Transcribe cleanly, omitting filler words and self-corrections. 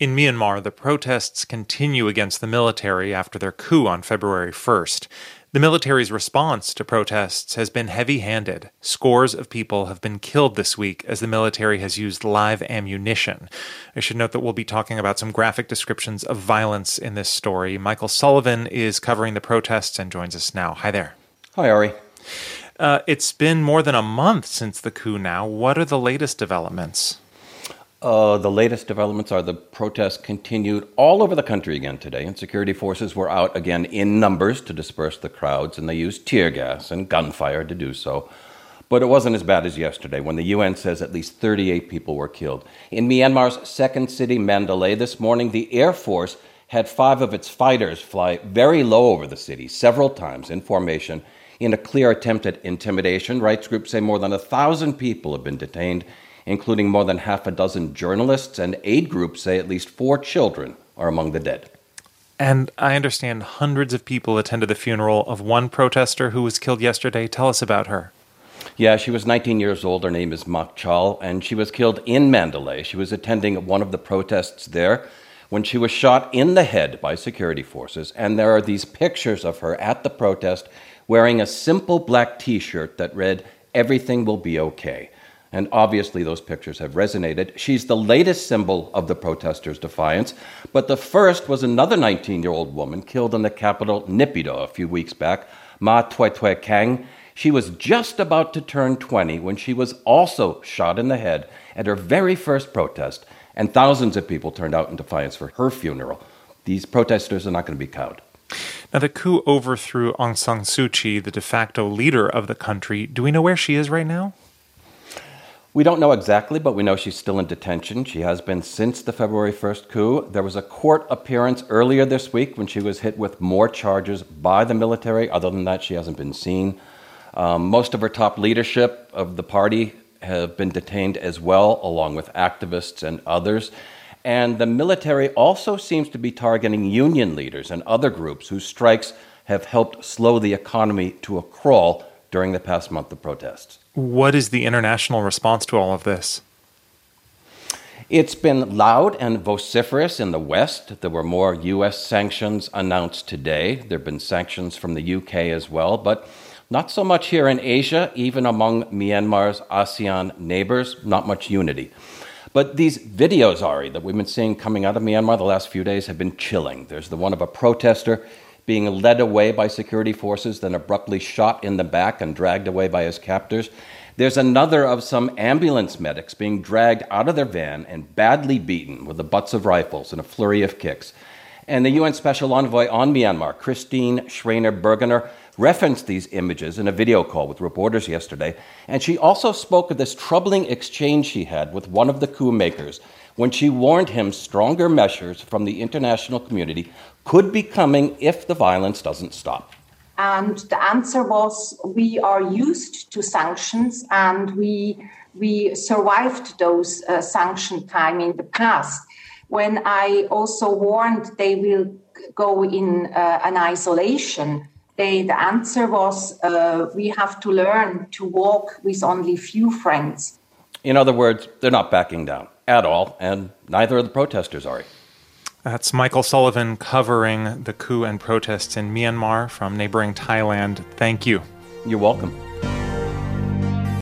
In Myanmar, the protests continue against the military after their coup on February 1st. The military's response to protests has been heavy-handed. Scores of people have been killed this week as the military has used live ammunition. I should note that we'll be talking about some graphic descriptions of violence in this story. Michael Sullivan is covering the protests and joins us now. Hi there. Hi, Ari. It's been more than a month since the coup now. What are the latest developments? The latest developments are the protests continued all over the country again today, and security forces were out again in numbers to disperse the crowds, and they used tear gas and gunfire to do so. But it wasn't as bad as yesterday, when the UN says at least 38 people were killed. In Myanmar's second city, Mandalay, this morning, the Air Force had 5 of its fighters fly very low over the city several times in formation in a clear attempt at intimidation. Rights groups say more than 1,000 people have been detained, including more than half a dozen journalists, and aid groups say at least 4 children are among the dead. And I understand hundreds of people attended the funeral of one protester who was killed yesterday. Tell us about her. Yeah, she was 19 years old. Her name is Mak Chal, and she was killed in Mandalay. She was attending one of the protests there when she was shot in the head by security forces. And there are these pictures of her at the protest wearing a simple black T-shirt that read, "Everything will be okay." And obviously those pictures have resonated. She's the latest symbol of the protesters' defiance, but the first was another 19-year-old woman killed in the capital, Naypyidaw, a few weeks back, Ma Tway Kang. She was just about to turn 20 when she was also shot in the head at her very first protest, and thousands of people turned out in defiance for her funeral. These protesters are not going to be cowed. Now, the coup overthrew Aung San Suu Kyi, the de facto leader of the country. Do we know where she is right now? We don't know exactly, but we know she's still in detention. She has been since the February 1st coup. There was a court appearance earlier this week when she was hit with more charges by the military. Other than that, she hasn't been seen. Most of her top leadership of the party have been detained as well, along with activists and others. And the military also seems to be targeting union leaders and other groups whose strikes have helped slow the economy to a crawl during the past month of protests. What is the international response to all of this? It's been loud and vociferous in the West. There were more U.S. sanctions announced today. There have been sanctions from the U.K. as well, but not so much here in Asia, even among Myanmar's ASEAN neighbors, not much unity. But these videos, Ari, that we've been seeing coming out of Myanmar the last few days have been chilling. There's the one of a protester being led away by security forces, then abruptly shot in the back and dragged away by his captors. There's another of some ambulance medics being dragged out of their van and badly beaten with the butts of rifles and a flurry of kicks. And the UN Special Envoy on Myanmar, Christine Schreiner-Bergener, referenced these images in a video call with reporters yesterday, and she also spoke of this troubling exchange she had with one of the coup makers when she warned him stronger measures from the international community could be coming if the violence doesn't stop. And the answer was, we are used to sanctions, and we survived those sanction time in the past. When I also warned they will go in an isolation, the answer was, we have to learn to walk with only few friends. In other words, they're not backing down at all, and neither are the protesters, Ari. That's Michael Sullivan covering the coup and protests in Myanmar from neighboring Thailand. Thank you. You're welcome.